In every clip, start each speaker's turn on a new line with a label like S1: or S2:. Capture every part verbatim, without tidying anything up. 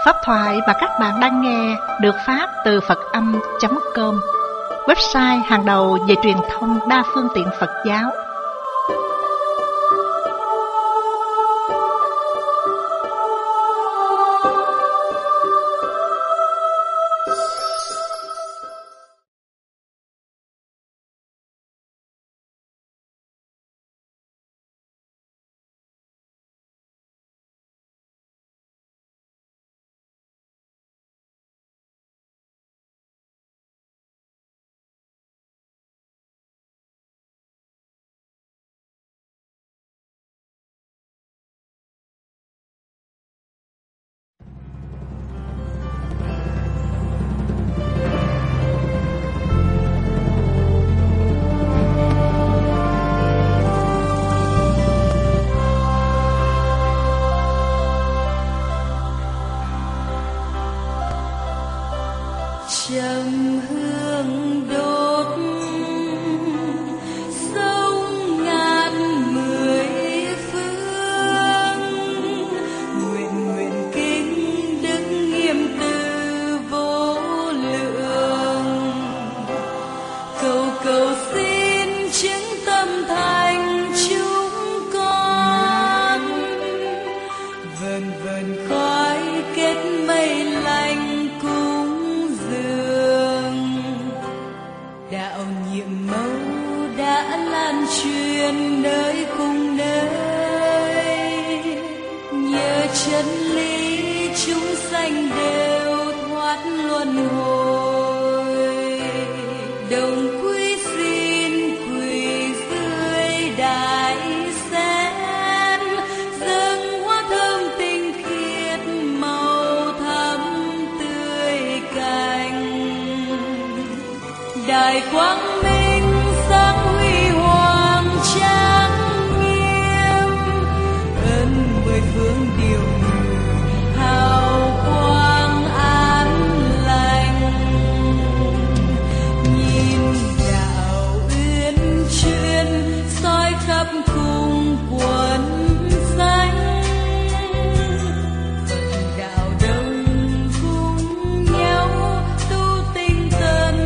S1: Pháp thoại mà các bạn đang nghe được phát từ Phật Âm chấm com, website hàng đầu về truyền thông đa phương tiện Phật giáo.
S2: Trầm hương đốt sông ngàn mười phương, nguyện nguyện kính đức nghiêm từ vô lượng, cầu cầu xin chứng tâm thành chúng con, vần vần khói kết mây lành đạo nhiệm mẫu đã lan truyền nơi cùng nơi, nhờ chân lý chúng sanh đều thoát luân hồi, đồng quy xin quỳ dưới đại sen, dâng hoa thơm tinh khiết màu thắm tươi cành. Đại quang minh sáng huy hoàng trang nghiêm, ơn mười phương điều ngự hào quang an lành. Nhìn đạo uyên chuyên soi khắp cùng quần xanh, đạo đông cùng nhau tu tinh tấn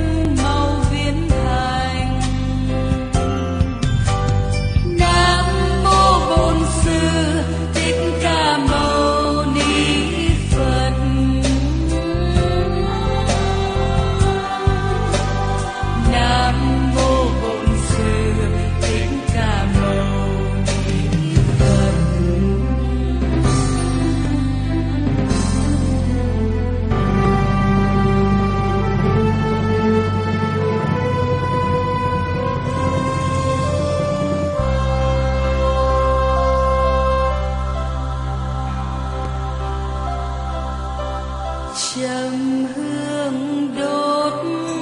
S2: trầm hương đốt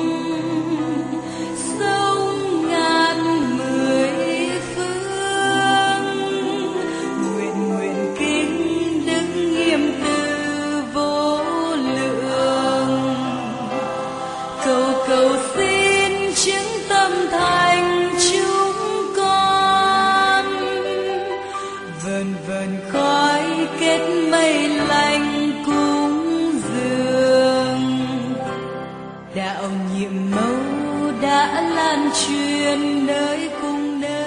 S2: sông ngàn mười phương, nguyện nguyện kính đức nghiêm từ vô lượng, cầu cầu xin chứng tâm thành chúng con, vần vần khói kết mây lành đạo nhiệm mẫu đã lan truyền nơi cùng nơi.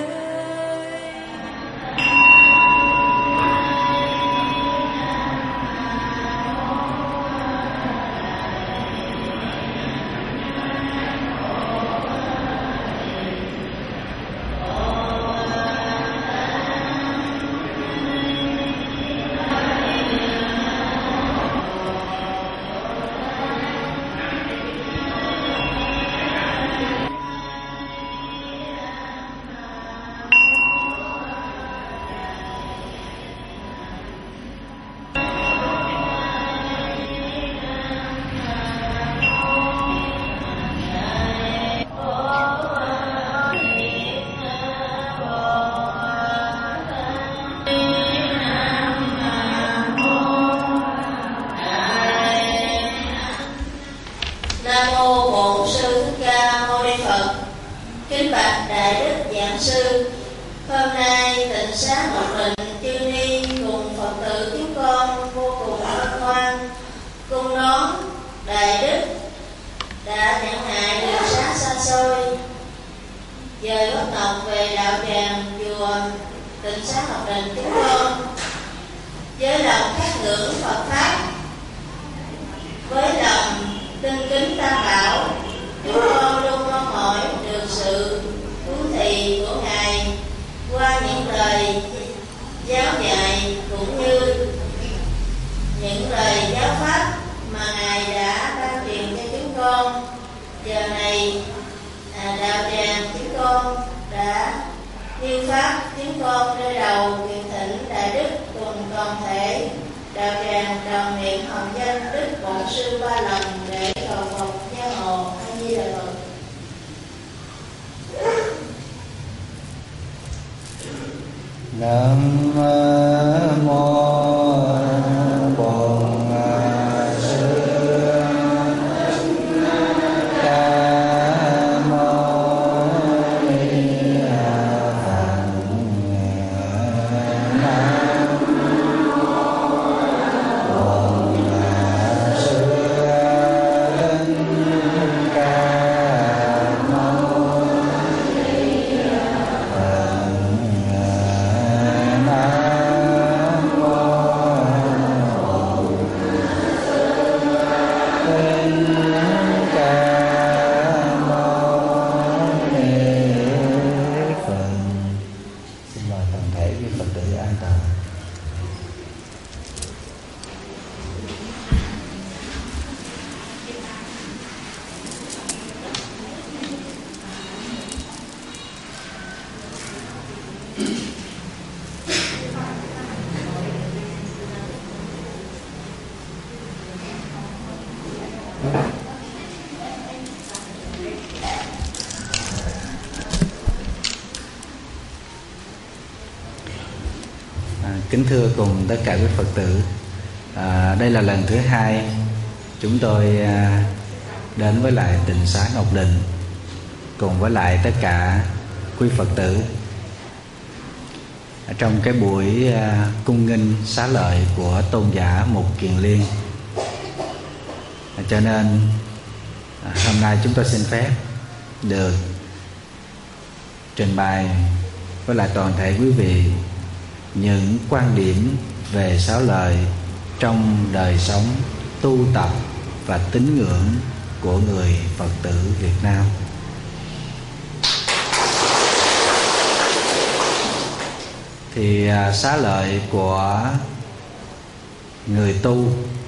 S3: Kính bạch Đại Đức Giảng Sư, hôm nay tịnh xá Ngọc Định chư ni cùng Phật tử chúng con vô cùng hân hoan đã nhận ngại đường xá xa xôi, dời bước ngọc về đạo tràng chùa Tịnh Xá Ngọc Đình chúng con, với lòng khát ngưỡng Phật pháp, với lòng tinh kính Tam Bảo, chúng con luôn mong mỏi được sự huấn thị của Ngài qua những lời giáo dạy cũng như những lời giáo pháp mà Ngài đã ban truyền cho chúng con. Giờ này à, đạo tràng chúng con đã như pháp, chúng con đưa đầu nguyện thỉnh đại đức cùng toàn thể đạo tràng tròn miệng hồng danh đức bổn sư ba lần để cầu phật gia hộ. A Di Đà Phật.
S4: Nam mô Bổn Sư Ca Mâu Ni Phật. Nam Bổn Sư Ca Mâu Ni Phật. Kính thưa cùng tất cả quý Phật tử, à, đây là lần thứ hai chúng tôi à, đến với lại Tịnh Xá Ngọc Đình cùng với lại tất cả quý Phật tử ở trong cái buổi à, cung nghinh xá lợi của tôn giả Mục Kiền Liên. à, Cho nên à, hôm nay chúng tôi xin phép được trình bày với lại toàn thể quý vị những quan điểm về sáu lời trong đời sống tu tập và tín ngưỡng của người Phật tử Việt Nam. Thì à, xá lợi của người tu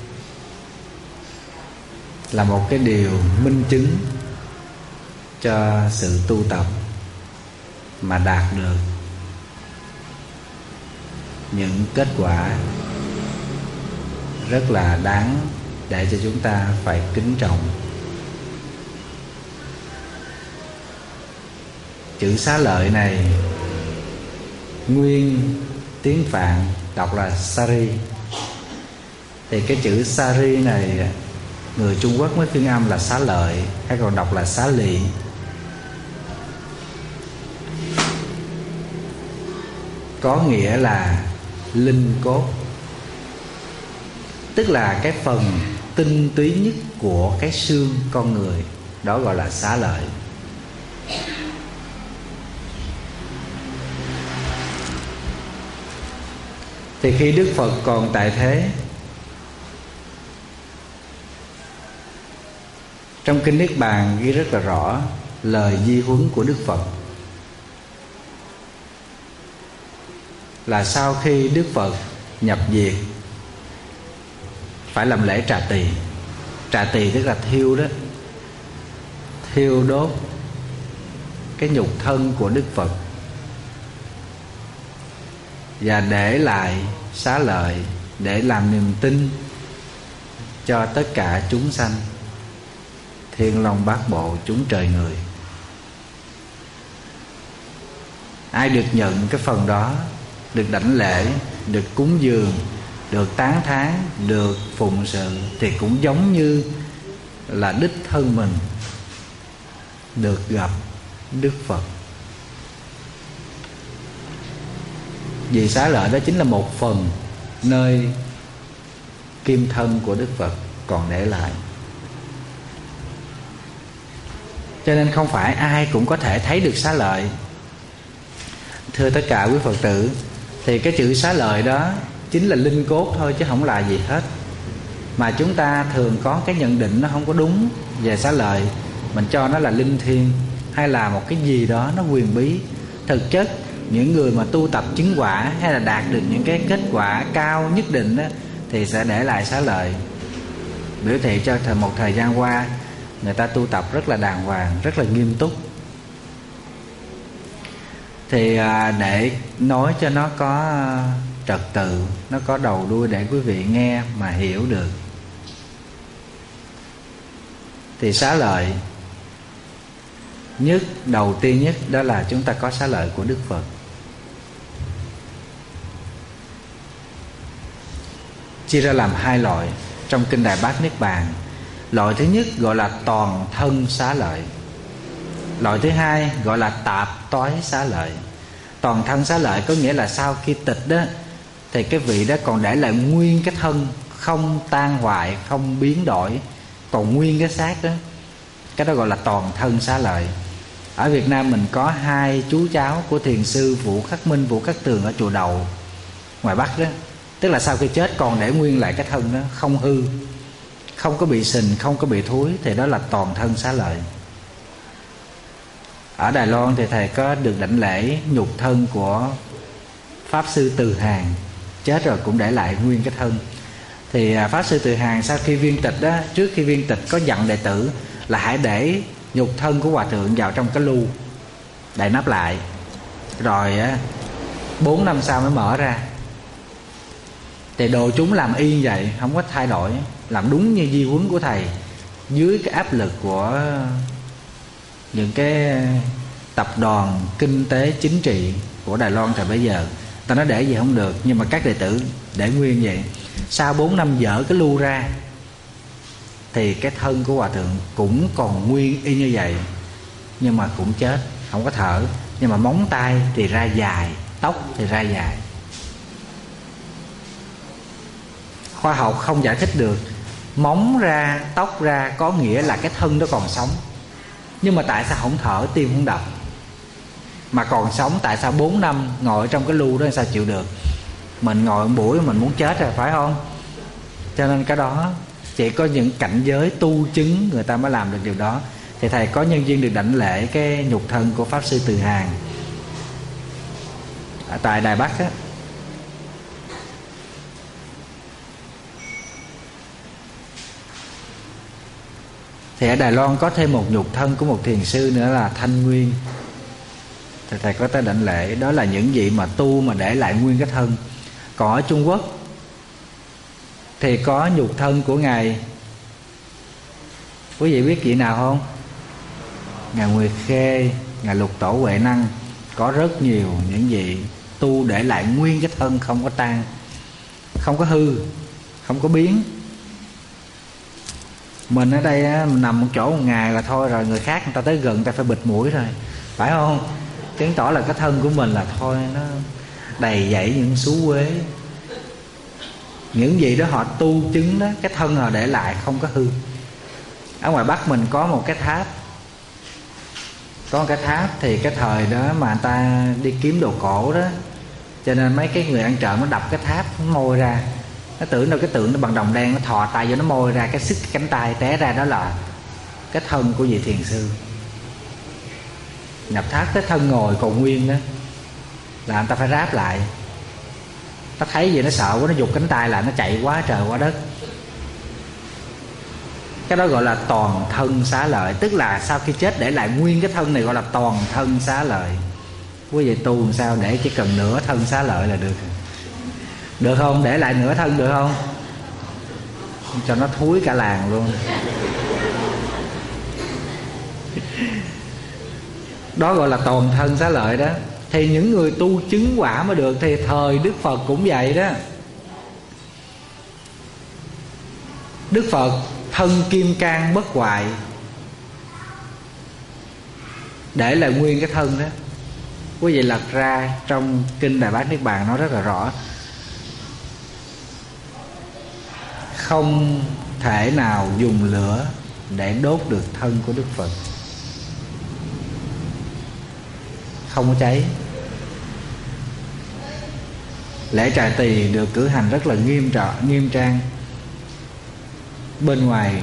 S4: là một cái điều minh chứng cho sự tu tập mà đạt được những kết quả rất là đáng để cho chúng ta phải kính trọng. Chữ xá lợi này nguyên tiếng Phạn đọc là Sari. Thì cái chữ Sari này người Trung Quốc mới phiên âm là xá lợi, hay còn đọc là xá lị. Có nghĩa là linh cốt, tức là cái phần tinh túy nhất của cái xương con người, đó gọi là xá lợi. Thì khi Đức Phật còn tại thế, trong Kinh Niết Bàn ghi rất là rõ lời di huấn của Đức Phật là sau khi Đức Phật nhập diệt phải làm lễ trà tỳ. Trà tỳ tức là thiêu đó, thiêu đốt cái nhục thân của Đức Phật và để lại xá lợi để làm niềm tin cho tất cả chúng sanh, thiên long bát bộ, chúng trời người. Ai được nhận cái phần đó, được đảnh lễ, được cúng dường, được tán thán, được phụng sự, thì cũng giống như là đích thân mình được gặp Đức Phật. Vì xá lợi đó chính là một phần nơi kim thân của Đức Phật còn để lại. Cho nên không phải ai cũng có thể thấy được xá lợi. Thưa tất cả quý Phật tử, thì cái chữ xá lợi đó chính là linh cốt thôi chứ không là gì hết. Mà chúng ta thường có cái nhận định nó không có đúng về xá lợi, mình cho nó là linh thiêng hay là một cái gì đó nó huyền bí. Thực chất những người mà tu tập chứng quả hay là đạt được những cái kết quả cao nhất định đó, thì sẽ để lại xá lợi, biểu thị cho một thời gian qua người ta tu tập rất là đàng hoàng, rất là nghiêm túc. Thì để nói cho nó có trật tự, nó có đầu đuôi để quý vị nghe mà hiểu được, thì xá lợi nhất, đầu tiên nhất đó là chúng ta có xá lợi của Đức Phật. Chia ra làm hai loại trong kinh Đại Bát Niết Bàn. Loại thứ nhất gọi là toàn thân xá lợi. Loại thứ hai gọi là tạp toái xá lợi. Toàn thân xá lợi có nghĩa là sau khi tịch đó, thì cái vị đó còn để lại nguyên cái thân, không tan hoại, không biến đổi, còn nguyên cái xác đó. Cái đó gọi là toàn thân xá lợi. Ở Việt Nam mình có hai chú cháu của thiền sư Vũ Khắc Minh, Vũ Khắc Tường ở chùa Đầu ngoài Bắc đó. Tức là sau khi chết còn để nguyên lại cái thân đó, không hư, không có bị sình, không có bị thúi, thì đó là toàn thân xá lợi. Ở Đài Loan thì thầy có được đảnh lễ nhục thân của Pháp Sư Từ Hàng, chết rồi cũng để lại nguyên cái thân. Thì Pháp Sư Từ Hàng sau khi viên tịch đó, trước khi viên tịch có dặn đệ tử là hãy để nhục thân của hòa thượng vào trong cái lu, đậy nắp lại, rồi bốn năm sau mới mở ra. Thì đồ chúng làm y vậy, không có thay đổi, làm đúng như di huấn của thầy, dưới cái áp lực của những cái tập đoàn kinh tế chính trị của Đài Loan thời bấy giờ. Ta nói để gì không được, nhưng mà các đệ tử để nguyên vậy. Sau bốn năm dỡ cái lu ra thì cái thân của hòa thượng cũng còn nguyên y như vậy, nhưng mà cũng chết, không có thở. Nhưng mà móng tay thì ra dài, tóc thì ra dài. Khoa học không giải thích được móng ra, tóc ra có nghĩa là cái thân đó còn sống. Nhưng mà tại sao không thở, tim không đập, mà còn sống? Tại sao bốn năm ngồi trong cái lu đó sao chịu được? Mình ngồi một buổi mình muốn chết rồi, phải không? Cho nên cái đó chỉ có những cảnh giới tu chứng người ta mới làm được điều đó. Thì thầy có nhân duyên được đảnh lễ cái nhục thân của Pháp Sư Từ Hàng ở tại Đài Bắc á. Thì ở Đài Loan có thêm một nhục thân của một thiền sư nữa là Thanh Nguyên. Thì thầy có tới đảnh lễ. Đó là những vị mà tu mà để lại nguyên cái thân. Còn ở Trung Quốc thì có nhục thân của Ngài, quý vị biết vị nào không? Ngài Nguyệt Khê, Ngài Lục Tổ Huệ Năng. Có rất nhiều những vị tu để lại nguyên cái thân, không có tan, không có hư, không có biến. Mình ở đây á, mình nằm một chỗ một ngày là thôi rồi, người khác người ta tới gần người ta phải bịt mũi rồi, phải không? Chứng tỏ là cái thân của mình là thôi nó đầy dẫy những xú uế. Những gì đó họ tu chứng đó, cái thân họ để lại không có hư. Ở ngoài Bắc mình có một cái tháp, có một cái tháp thì cái thời đó mà người ta đi kiếm đồ cổ đó, cho nên mấy cái người ăn trộm nó đập cái tháp, nó môi ra, nó tưởng đâu cái tượng nó bằng đồng đen, nó thò tay vô nó môi ra, cái xích cái cánh tay té ra, đó là cái thân của vị thiền sư. Nhập tháp cái thân ngồi còn nguyên đó là người ta phải ráp lại. Nó thấy gì nó sợ quá, nó giục cánh tay lại, nó chạy quá trời quá đất. Cái đó gọi là toàn thân xá lợi. Tức là sau khi chết để lại nguyên cái thân này gọi là toàn thân xá lợi. Quý vị tu làm sao để chỉ cần nửa thân xá lợi là được. Được không? Để lại nửa thân được không? Cho nó thúi cả làng luôn. Đó gọi là toàn thân xá lợi đó. Thì những người tu chứng quả mới được. Thì thời Đức Phật cũng vậy đó. Đức Phật thân kim cang bất hoại, để lại nguyên cái thân đó. Quý vị lật ra trong kinh Đại Bát Niết Bàn nói rất là rõ. Không thể nào dùng lửa để đốt được thân của Đức Phật. không có cháy. Lễ Trà Tỳ được cử hành rất là nghiêm trọng, nghiêm trang. Bên ngoài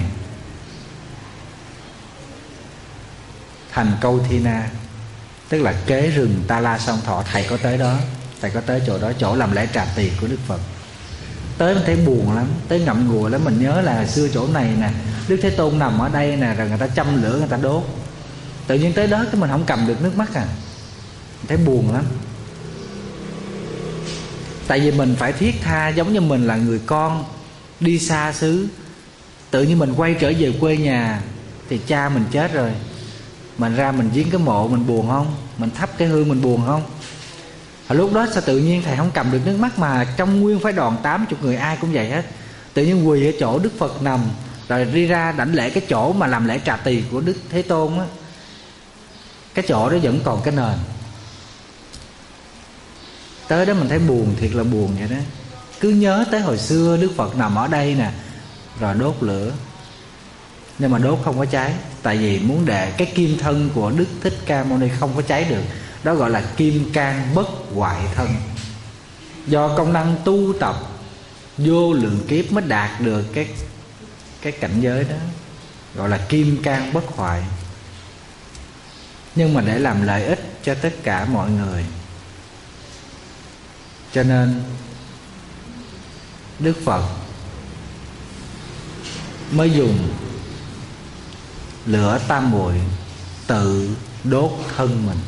S4: thành Câu Thi Na, tức là kế rừng Ta La Song Thọ, thầy có tới đó, thầy có tới chỗ đó, chỗ làm lễ Trà Tỳ của Đức Phật. Tới mình thấy buồn lắm, tới ngậm ngùi lắm. Mình nhớ là xưa chỗ này nè, Đức Thế Tôn nằm ở đây nè, rồi người ta châm lửa, người ta đốt. Tự nhiên tới đó cái mình không cầm được nước mắt à, mình thấy buồn lắm. Tại vì mình phải thiết tha, giống như mình là người con đi xa xứ, tự nhiên mình quay trở về quê nhà thì cha mình chết rồi, mình ra mình viếng cái mộ mình buồn không? Mình thắp cái hương mình buồn không? Ở lúc đó sao tự nhiên thầy không cầm được nước mắt, mà trong nguyên phái đoàn tám mươi người ai cũng vậy hết. Tự nhiên quỳ ở chỗ Đức Phật nằm, rồi đi ra đảnh lễ cái chỗ mà làm lễ Trà Tỳ của Đức Thế Tôn á, cái chỗ đó vẫn còn cái nền. Tới đó mình thấy buồn, thiệt là buồn vậy đó. Cứ nhớ tới hồi xưa Đức Phật nằm ở đây nè, rồi đốt lửa, nhưng mà đốt không có cháy. Tại vì muốn để cái kim thân của Đức Thích Ca Mâu Ni không có cháy được. Đó gọi là kim cang bất hoại thân. Do công năng tu tập vô lượng kiếp mới đạt được cái cái cảnh giới đó, gọi là kim cang bất hoại. Nhưng mà để làm lợi ích cho tất cả mọi người, cho nên Đức Phật mới dùng lửa tam muội tự đốt thân mình.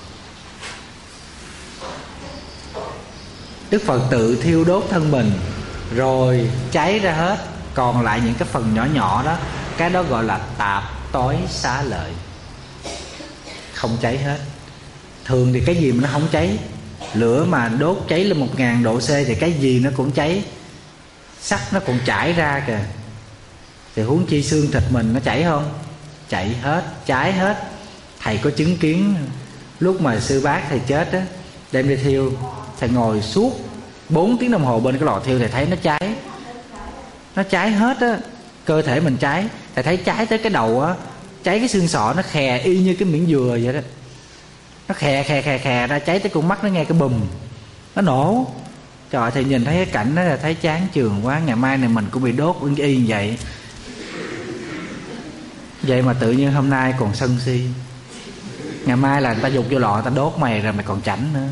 S4: Đức Phật tự thiêu đốt thân mình rồi cháy ra hết, còn lại những cái phần nhỏ nhỏ đó, cái đó gọi là tạp tối xá lợi, không cháy hết. Thường thì cái gì mà nó không cháy, lửa mà đốt cháy lên một ngàn độ C thì cái gì nó cũng cháy, sắt nó cũng chảy ra kìa, thì huống chi xương thịt mình nó chảy không? Chảy hết, cháy hết. Thầy có chứng kiến lúc mà sư bác thầy chết á, đem đi thiêu, thầy ngồi suốt bốn tiếng đồng hồ bên cái lò thiêu, thầy thấy nó cháy, nó cháy hết á, cơ thể mình cháy. Thầy thấy cháy tới cái đầu á, cháy cái xương sọ nó khè y như cái miếng dừa vậy đó, nó khè khè khè khè ra, cháy tới con mắt nó nghe cái bùm, nó nổ. Trời ơi, thầy nhìn thấy cái cảnh đó là thấy chán chường quá. Ngày mai này mình cũng bị đốt y như vậy. Vậy mà tự nhiên hôm nay còn sân si, ngày mai là người ta dục vô lò, người ta đốt mày rồi mày còn chảnh nữa.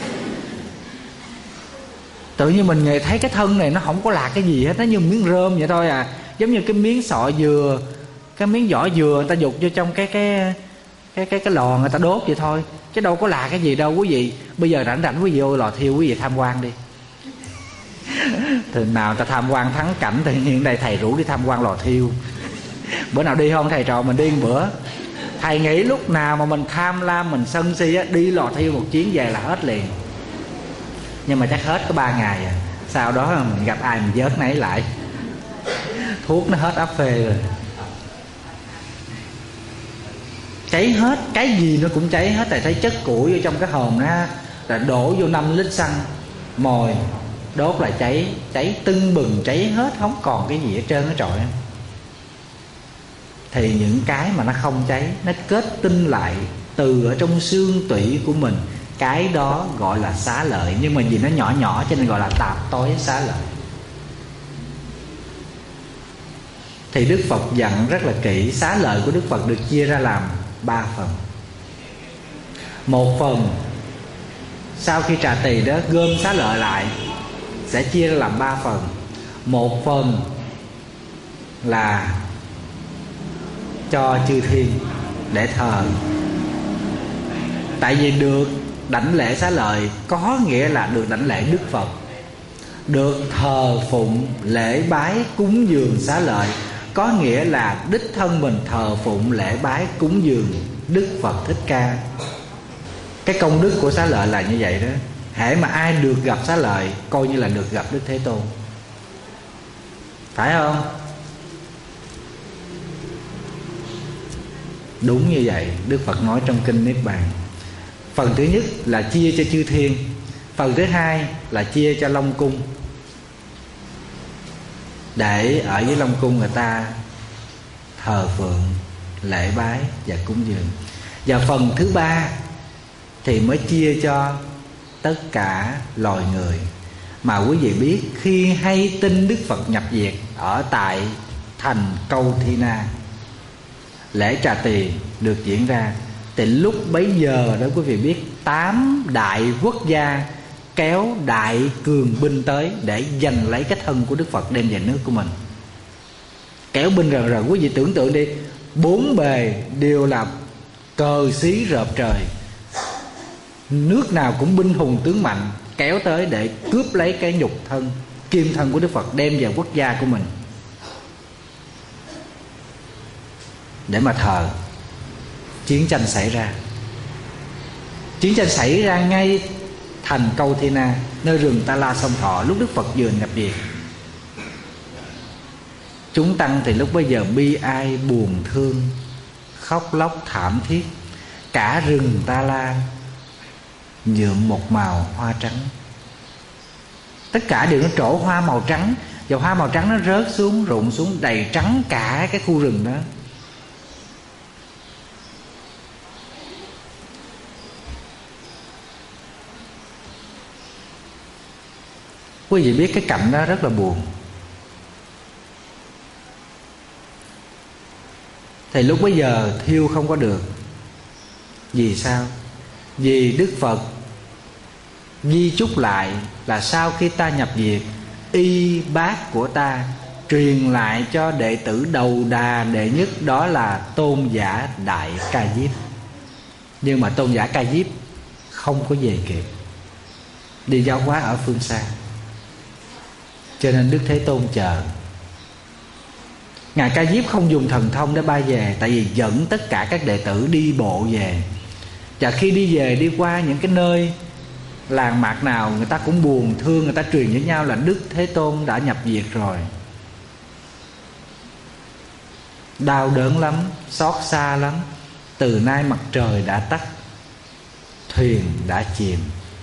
S4: Tự nhiên mình nghe thấy cái thân này nó không có là cái gì hết, nó như miếng rơm vậy thôi à. Giống như cái miếng sọ dừa, cái miếng vỏ dừa người ta dục vô trong cái cái cái cái cái lò người ta đốt vậy thôi, chứ đâu có là cái gì đâu quý vị. Bây giờ rảnh rảnh quý vị vô lò thiêu, quý vị tham quan đi. Thường nào ta tham quan thắng cảnh, tự nhiên đây thầy rủ đi tham quan lò thiêu. Bữa nào đi không thầy trò mình đi một bữa. Thầy nghĩ lúc nào mà mình tham lam, mình sân si á, đi lò thiêu một chuyến về là hết liền. Nhưng mà chắc hết có ba ngày à. Sau đó mình gặp ai mình vớt nấy lại, thuốc nó hết áp phê rồi, cháy hết. Cái gì nó cũng cháy hết. Thầy thấy chất củi ở trong cái hòm đó, rồi đổ vô năm lít xăng mồi, đốt là cháy, cháy tưng bừng, cháy hết, không còn cái gì hết trơn hết trọi. Thì những cái mà nó không cháy, nó kết tinh lại từ ở trong xương tủy của mình, cái đó gọi là xá lợi. Nhưng mà vì nó nhỏ nhỏ cho nên gọi là tạp tối xá lợi. Thì Đức Phật dặn rất là kỹ. Xá lợi của Đức Phật được chia ra làm ba phần. Một phần sau khi trà tỳ đó gom xá lợi lại sẽ chia ra làm ba phần. Một phần là cho chư thiên để thờ. Tại vì được đảnh lễ xá lợi có nghĩa là được đảnh lễ Đức Phật, được thờ phụng lễ bái cúng dường xá lợi có nghĩa là đích thân mình thờ phụng lễ bái cúng dường Đức Phật Thích Ca. Cái công đức của xá lợi là như vậy đó. Hễ mà ai được gặp xá lợi coi như là được gặp Đức Thế Tôn, phải không? Đúng như vậy, Đức Phật nói trong kinh Niết Bàn. Phần thứ nhất là chia cho chư thiên, phần thứ hai là chia cho Long Cung, để ở với Long Cung người ta thờ phượng, lễ bái và cúng dường. Và phần thứ ba thì mới chia cho tất cả loài người. Mà quý vị biết, khi hay tin Đức Phật nhập diệt ở tại thành Câu Thi Na, lễ trà tỳ được diễn ra, thì lúc bấy giờ đó quý vị biết, tám đại quốc gia kéo đại cường binh tới để giành lấy cái thân của Đức Phật đem về nước của mình. Kéo binh rần rần, quý vị tưởng tượng đi, bốn bề đều là cờ xí rợp trời, nước nào cũng binh hùng tướng mạnh, kéo tới để cướp lấy cái nhục thân, kim thân của Đức Phật đem về quốc gia của mình để mà thờ. Chiến tranh xảy ra. Chiến tranh xảy ra ngay thành Câu Thi Na, nơi rừng Ta La Sông Thọ, lúc Đức Phật vừa nhập diệt. Chúng tăng thì lúc bấy giờ bi ai buồn thương, khóc lóc thảm thiết. Cả rừng Ta La nhuộm một màu hoa trắng. Tất cả đều nó trổ hoa màu trắng, và hoa màu trắng nó rớt xuống, rụng xuống đầy trắng cả cái khu rừng đó. Quý vị biết cái cảnh đó rất là buồn. Thì lúc bấy giờ thiêu không có được. Vì sao? Vì Đức Phật di chúc lại là sau khi ta nhập diệt, y bác của ta truyền lại cho đệ tử đầu đà đệ nhất, đó là Tôn giả Đại Ca Diếp. Nhưng mà Tôn giả Ca Diếp không có về kịp, đi giáo hóa ở phương xa, cho nên Đức Thế Tôn chờ. Ngài Ca Diếp không dùng thần thông để bay về, tại vì dẫn tất cả các đệ tử đi bộ về. Và khi đi về, đi qua những cái nơi làng mạc nào, người ta cũng buồn thương, người ta truyền với nhau là Đức Thế Tôn đã nhập diệt rồi. Đau đớn lắm, xót xa lắm. Từ nay mặt trời đã tắt, thuyền đã chìm,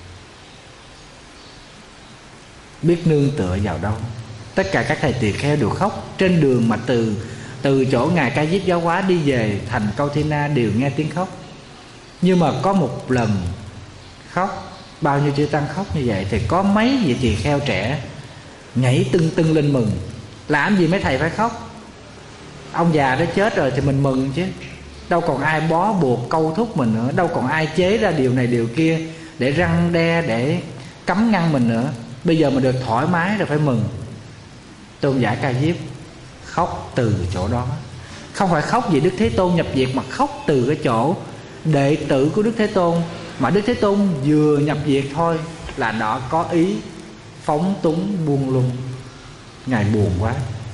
S4: biết nương tựa vào đâu. Tất cả các thầy tỳ kheo đều khóc. Trên đường mà từ từ chỗ Ngài Ca Diếp giáo hóa đi về thành Câu Thi Na đều nghe tiếng khóc. Nhưng mà có một lần khóc, bao nhiêu chư tăng khóc như vậy, thì có mấy vị tỳ kheo trẻ nhảy tưng tưng lên mừng. Làm gì mấy thầy phải khóc? Ông già đó chết rồi thì mình mừng chứ. Đâu còn ai bó buộc câu thúc mình nữa, đâu còn ai chế ra điều này điều kia để răn đe, để cấm ngăn mình nữa. Bây giờ mình được thoải mái rồi phải mừng. Tôn giả Ca Diếp khóc từ chỗ đó. Không phải khóc vì Đức Thế Tôn nhập diệt, mà khóc từ cái chỗ đệ tử của Đức Thế Tôn. Mà Đức Thế Tôn vừa nhập diệt thôi là nó có ý phóng túng buông lung. Ngài buồn quá,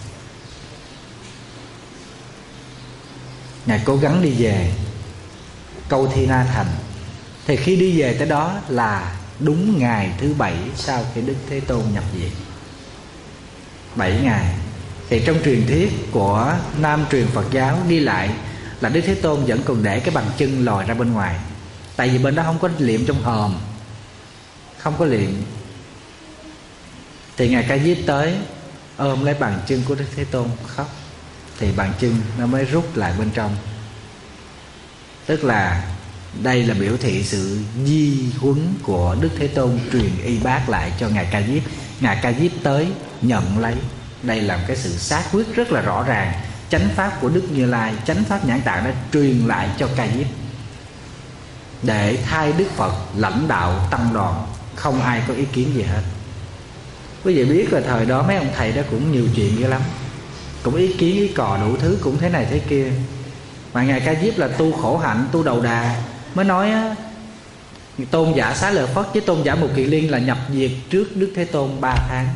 S4: Ngài cố gắng đi về Câu Thi Na thành. Thì khi đi về tới đó là đúng ngày thứ bảy sau khi Đức Thế Tôn nhập diệt, bảy ngày. Thì trong truyền thuyết của Nam truyền Phật giáo ghi lại là Đức Thế Tôn vẫn còn để cái bàn chân lòi ra bên ngoài. Tại vì bên đó không có liệm trong hòm, không có liệm. Thì Ngài Ca Diếp tới ôm lấy bàn chân của Đức Thế Tôn khóc. Thì bàn chân nó mới rút lại bên trong. Tức là đây là biểu thị sự di huấn của Đức Thế Tôn truyền y bác lại cho Ngài Ca Diếp. Ngài Ca Diếp tới nhận lấy. Đây là một cái sự xác quyết rất là rõ ràng. Chánh pháp của Đức Như Lai, chánh pháp Nhãn Tạng đã truyền lại cho Ca Diếp để thay Đức Phật lãnh đạo tăng đoàn. Không ai có ý kiến gì hết. Quý vị biết là thời đó mấy ông thầy đó cũng nhiều chuyện dữ lắm, cũng ý kiến ý cò đủ thứ, cũng thế này thế kia. Mà Ngài Ca Diếp là tu khổ hạnh, tu đầu đà, mới nói á, Tôn giả Xá Lợi Phất với Tôn giả Mục Kiền Liên là nhập diệt trước Đức Thế Tôn ba tháng.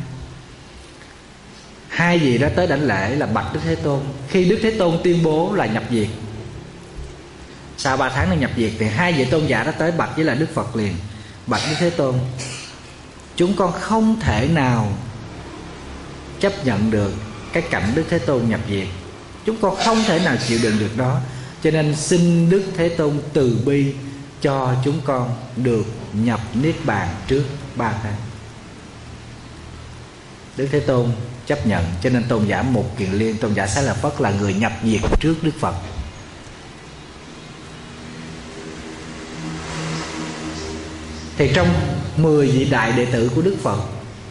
S4: Hai vị đó tới đảnh lễ là bạch Đức Thế Tôn. Khi Đức Thế Tôn tuyên bố là nhập diệt, sau ba tháng nó nhập diệt, thì hai vị tôn giả đó tới bạch với là Đức Phật liền. Bạch Đức Thế Tôn, chúng con không thể nào chấp nhận được cái cảnh Đức Thế Tôn nhập diệt. Chúng con không thể nào chịu đựng được đó. Cho nên xin Đức Thế Tôn từ bi cho chúng con được nhập Niết Bàn trước ba tháng. Đức Thế Tôn chấp nhận. Cho nên tôn giả Mục Kiền Liên, tôn giả Xá Lợi Phất là người nhập diệt trước Đức Phật. Thì trong mười vị đại đệ tử của Đức Phật,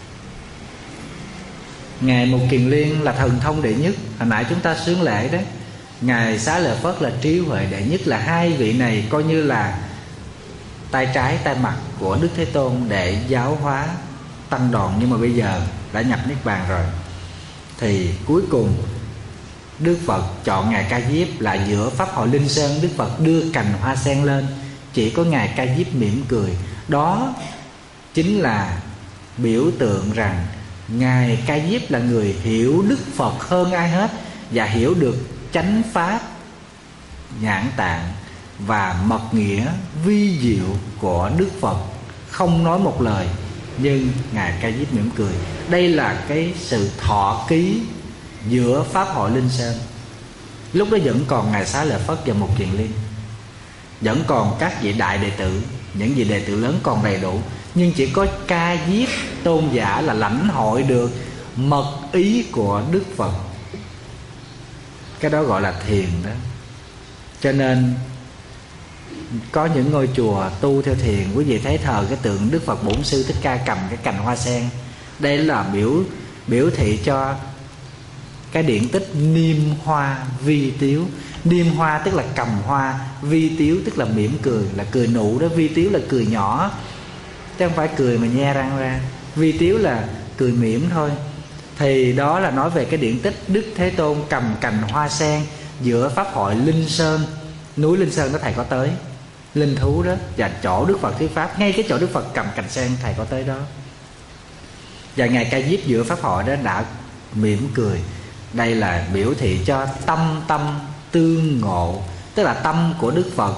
S4: Ngài Mục Kiền Liên là thần thông đệ nhất. Hồi nãy chúng ta sướng lễ đấy, Ngài Xá Lợi Phất là trí huệ đệ nhất. Là hai vị này coi như là tay trái tay mặt của Đức Thế Tôn để giáo hóa tăng đoàn. Nhưng mà bây giờ đã nhập Niết Bàn rồi, thì cuối cùng Đức Phật chọn Ngài Ca Diếp là giữa Pháp hội Linh Sơn. Đức Phật đưa cành hoa sen lên, chỉ có Ngài Ca Diếp mỉm cười. Đó chính là biểu tượng rằng Ngài Ca Diếp là người hiểu Đức Phật hơn ai hết, và hiểu được chánh pháp, nhãn tạng và mật nghĩa vi diệu của Đức Phật. Không nói một lời, nhưng Ngài Ca Diếp mỉm cười. Đây là cái sự thọ ký giữa Pháp hội Linh Sơn. Lúc đó vẫn còn Ngài Xá Lợi Phất và Mục Kiền Liên, vẫn còn các vị đại đệ tử, những vị đệ tử lớn còn đầy đủ. Nhưng chỉ có Ca Diếp tôn giả là lãnh hội được mật ý của Đức Phật. Cái đó gọi là thiền đó. Cho nên có những ngôi chùa tu theo thiền, quý vị thấy thờ cái tượng Đức Phật Bổn Sư Thích Ca cầm cái cành hoa sen. Đây là biểu biểu thị cho cái điển tích niêm hoa vi tiếu. Niêm hoa tức là cầm hoa, vi tiếu tức là mỉm cười, là cười nụ đó. Vi tiếu là cười nhỏ, chứ không phải cười mà nhe răng ra. Vi tiếu là cười mỉm thôi. Thì đó là nói về cái điển tích Đức Thế Tôn cầm cành hoa sen giữa Pháp hội Linh Sơn. Núi Linh Sơn đó thầy có tới, linh thú đó, và chỗ Đức Phật thuyết pháp, ngay cái chỗ Đức Phật cầm cành sen thầy có tới đó. Và Ngài Ca Diếp giữa Pháp hội đó đã mỉm cười. Đây là biểu thị cho tâm tâm tương ngộ, tức là tâm của Đức Phật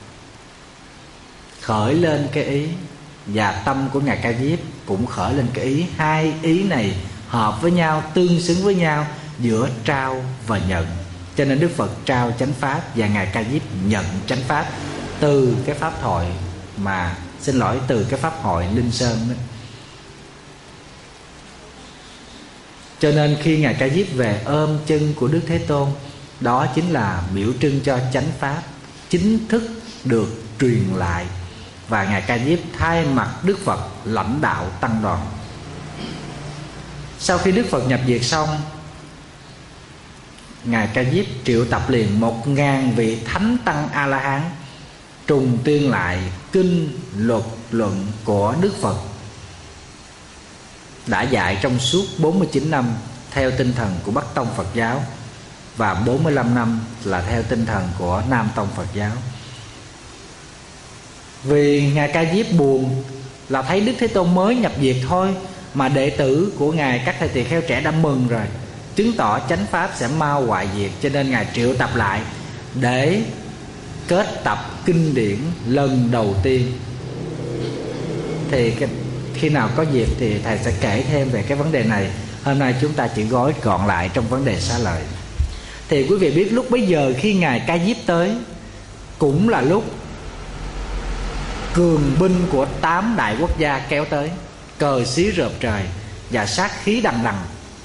S4: khởi lên cái ý, và tâm của Ngài Ca Diếp cũng khởi lên cái ý. Hai ý này hợp với nhau, tương xứng với nhau giữa trao và nhận. Cho nên Đức Phật trao chánh pháp và Ngài Ca Diếp nhận chánh pháp từ cái pháp hội mà xin lỗi từ cái pháp hội Linh Sơn đó. Cho nên khi Ngài Ca Diếp về ôm chân của Đức Thế Tôn, đó chính là biểu trưng cho chánh pháp chính thức được truyền lại, và Ngài Ca Diếp thay mặt Đức Phật lãnh đạo tăng đoàn. Sau khi Đức Phật nhập diệt xong, Ngài Ca Diếp triệu tập liền một ngàn vị thánh tăng A-la-hán trùng tuyên lại kinh luật luận của Đức Phật đã dạy trong suốt bốn mươi chín năm theo tinh thần của Bắc Tông Phật giáo, và bốn mươi lăm năm là theo tinh thần của Nam Tông Phật giáo. Vì Ngài Ca Diếp buồn là thấy Đức Thế Tôn mới nhập diệt thôi, mà đệ tử của Ngài, các thầy tỳ kheo trẻ đã mừng rồi, chứng tỏ chánh pháp sẽ mau hoại diệt. Cho nên Ngài triệu tập lại để kết tập kinh điển lần đầu tiên. Thì khi nào có dịp thì thầy sẽ kể thêm về cái vấn đề này. Hôm nay chúng ta chỉ gói gọn lại trong vấn đề xá lợi. Thì quý vị biết lúc bấy giờ khi Ngài Ca Diếp tới, cũng là lúc cường binh của tám đại quốc gia kéo tới, cờ xí rợp trời và sát khí đằng đằng.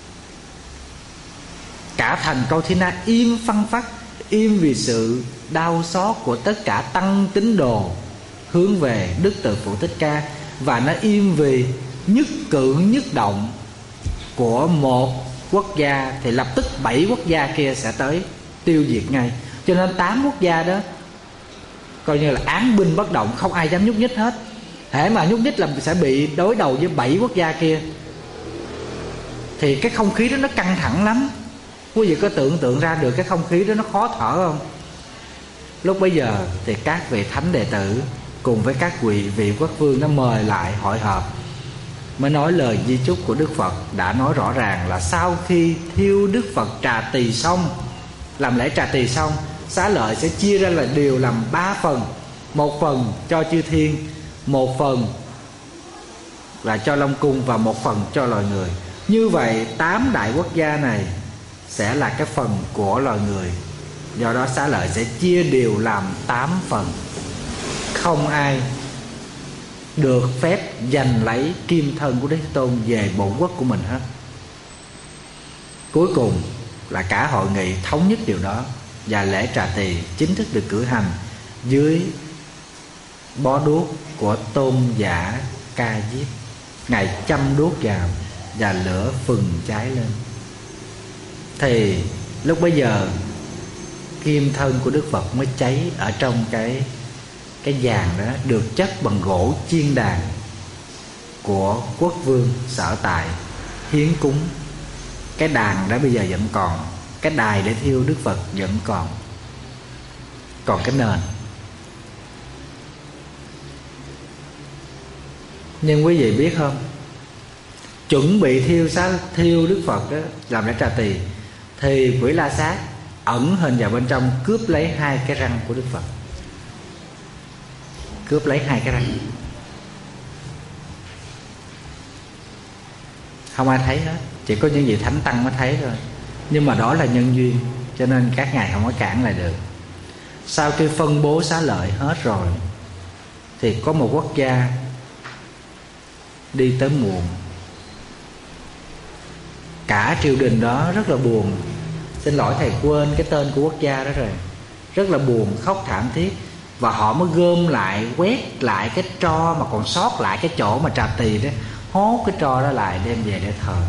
S4: Cả thành Câu Thi Na im phăng phắc, im vì sự đau xót của tất cả tăng tín đồ hướng về Đức Từ Phụ Thích Ca, và nó im vì nhất cử nhất động của một quốc gia thì lập tức bảy quốc gia kia sẽ tới tiêu diệt ngay. Cho nên tám quốc gia đó coi như là án binh bất động, không ai dám nhúc nhích hết. Hễ mà nhúc nhích là sẽ bị đối đầu với bảy quốc gia kia. Thì cái không khí đó nó căng thẳng lắm. Quý vị có tưởng tượng ra được cái không khí đó nó khó thở không? Lúc bấy giờ thì các vị thánh đệ tử cùng với các vị vị quốc vương nó mời lại hội họp, mới nói lời di chúc của Đức Phật. Đã nói rõ ràng là sau khi thiêu Đức Phật trà tỳ xong, làm lễ trà tỳ xong, xá lợi sẽ chia ra là đều làm ba phần. Một phần cho chư thiên, một phần là cho Long Cung, và một phần cho loài người. Như vậy tám đại quốc gia này sẽ là cái phần của loài người. Do đó xá lợi sẽ chia đều làm tám phần. Không ai được phép giành lấy kim thân của Đức Thế Tôn về bổn quốc của mình hết. Cuối cùng là cả hội nghị thống nhất điều đó, và lễ trà tỳ chính thức được cử hành dưới bó đuốc của tôn giả Ca Diếp. Ngài châm đuốc vào và lửa phừng cháy lên. Thì lúc bấy giờ kim thân của Đức Phật mới cháy ở trong cái cái vàng đó, được chất bằng gỗ chiên đàn của quốc vương Sở Tại hiến cúng. Cái đàn đó bây giờ vẫn còn, cái đài để thiêu Đức Phật vẫn còn, còn cái nền. Nhưng quý vị biết không, chuẩn bị thiêu xá thiêu Đức Phật đó, làm lễ trà tỳ, thì quỷ La Sát ẩn hình vào bên trong, cướp lấy hai cái răng của Đức Phật. Cướp lấy hai cái răng, không ai thấy hết, chỉ có những vị thánh tăng mới thấy thôi. Nhưng mà đó là nhân duyên, cho nên các ngài không có cản lại được. Sau khi phân bố xá lợi hết rồi, thì có một quốc gia đi tới muộn. Cả triều đình đó rất là buồn. Xin lỗi thầy quên cái tên của quốc gia đó rồi. Rất là buồn, khóc thảm thiết. Và họ mới gom lại, quét lại cái tro mà còn sót lại cái chỗ mà trà tỳ đó, hốt cái tro đó lại đem về để thờ.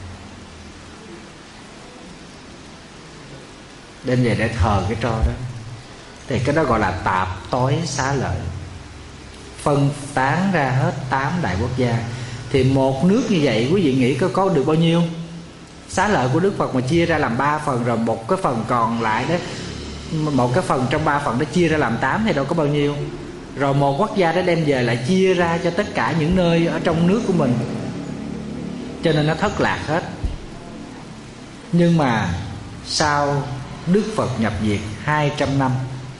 S4: Đem về để thờ cái tro đó. Thì cái đó gọi là tạp tối xá lợi. Phân tán ra hết tám đại quốc gia. Thì một nước như vậy quý vị nghĩ có có được bao nhiêu? Xá lợi của Đức Phật mà chia ra làm ba phần, rồi một cái phần còn lại đó, một cái phần trong ba phần đó chia ra làm tám thì đâu có bao nhiêu. Rồi một quốc gia đó đem về lại chia ra cho tất cả những nơi ở trong nước của mình, cho nên nó thất lạc hết. Nhưng mà sau Đức Phật nhập diệt hai trăm năm,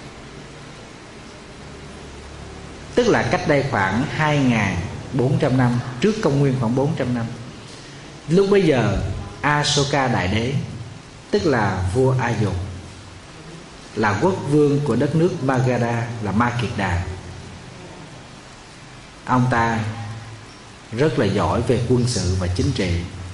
S4: tức là cách đây khoảng hai nghìn bốn trăm năm, trước công nguyên khoảng bốn trăm năm, lúc bấy giờ Asoka Đại Đế, tức là vua A Dục, là quốc vương của đất nước Magadha, là Ma Kiệt Đà. Ông ta rất là giỏi về quân sự và chính trị.